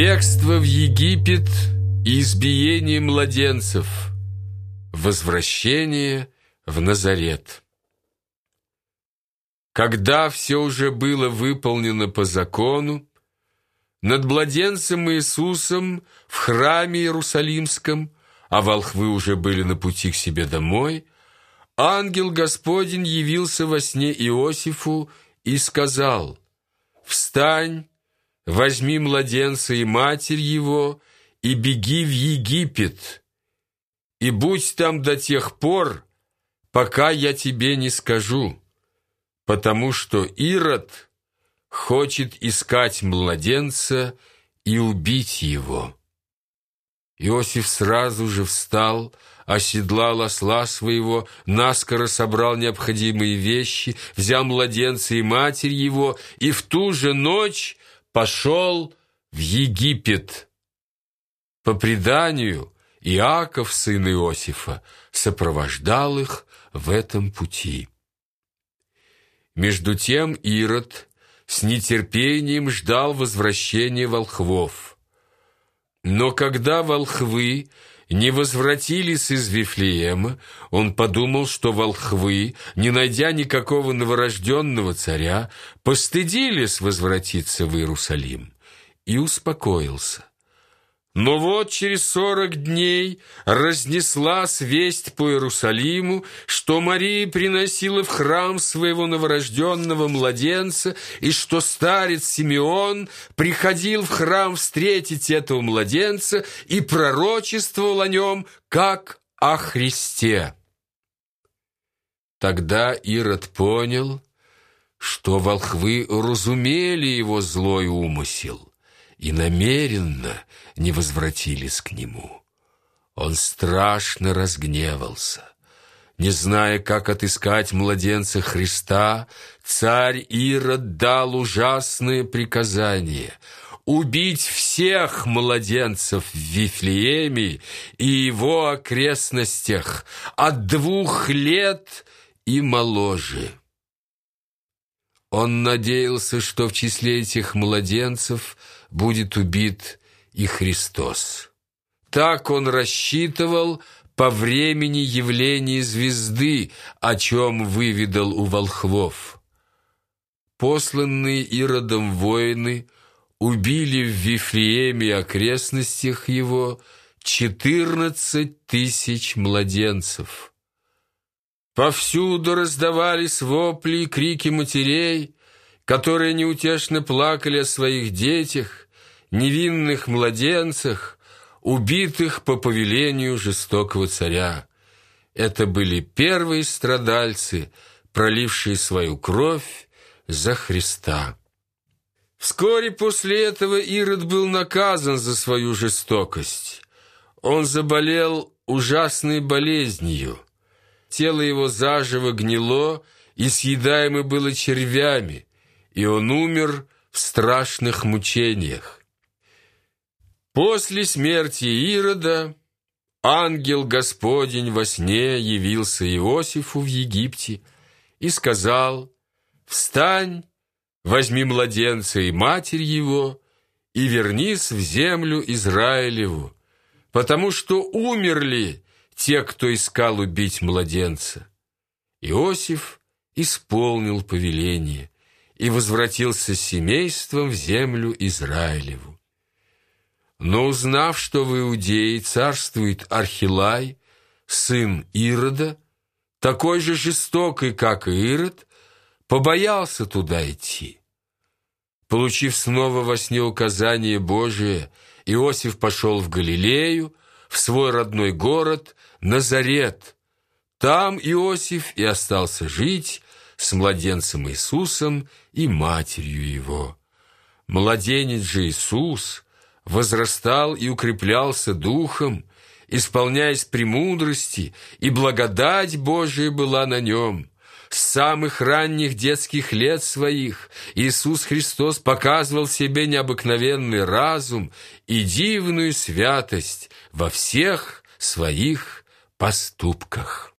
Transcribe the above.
Бегство в Египет и избиение младенцев. Возвращение в Назарет. Когда все уже было выполнено по закону, над младенцем Иисусом в храме Иерусалимском, а волхвы уже были на пути к себе домой, ангел Господень явился во сне Иосифу и сказал: «Встань, возьми младенца и матерь его, и беги в Египет, и будь там до тех пор, пока я тебе не скажу, потому что Ирод хочет искать младенца и убить его». Иосиф сразу же встал, оседлал осла своего, наскоро собрал необходимые вещи, взял младенца и матерь его, и в ту же ночь пошел в Египет. По преданию, Иаков, сын Иосифа, сопровождал их в этом пути. Между тем Ирод с нетерпением ждал возвращения волхвов. Но когда волхвы не возвратились из Вифлеема, он подумал, что волхвы, не найдя никакого новорожденного царя, постыдились возвратиться в Иерусалим, и успокоился. Но вот через 40 дней разнеслась весть по Иерусалиму, что Мария приносила в храм своего новорожденного младенца, и что старец Симеон приходил в храм встретить этого младенца и пророчествовал о нем, как о Христе. Тогда Ирод понял, что волхвы разумели его злой умысел и намеренно не возвратились к нему. Он страшно разгневался. Не зная, как отыскать младенца Христа, царь Ирод дал ужасное приказание убить всех младенцев в Вифлееме и его окрестностях от 2 лет и моложе. Он надеялся, что в числе этих младенцев будет убит и Христос. Так он рассчитывал по времени явления звезды, о чем выведал у волхвов. Посланные Иродом воины убили в Вифлееме и окрестностях его 14 тысяч младенцев. Повсюду раздавались вопли и крики матерей, которые неутешно плакали о своих детях, невинных младенцах, убитых по повелению жестокого царя. Это были первые страдальцы, пролившие свою кровь за Христа. Вскоре после этого Ирод был наказан за свою жестокость. Он заболел ужасной болезнью. Тело его заживо гнило и съедаемо было червями, и он умер в страшных мучениях. После смерти Ирода ангел Господень во сне явился Иосифу в Египте и сказал: «Встань, возьми младенца и матерь его, и вернись в землю Израилеву, потому что умерли те, кто искал убить младенца». Иосиф исполнил повеление и возвратился с семейством в землю Израилеву. Но узнав, что в Иудее царствует Архилай, сын Ирода, такой же жестокий, как и Ирод, побоялся туда идти. Получив снова во сне указание Божие, Иосиф пошел в Галилею, в свой родной город Назарет. Там Иосиф и остался жить с младенцем Иисусом и матерью его. Младенец же Иисус возрастал и укреплялся духом, исполняясь премудрости, и благодать Божия была на нем. С самых ранних детских лет своих Иисус Христос показывал в себе необыкновенный разум и дивную святость во всех своих поступках.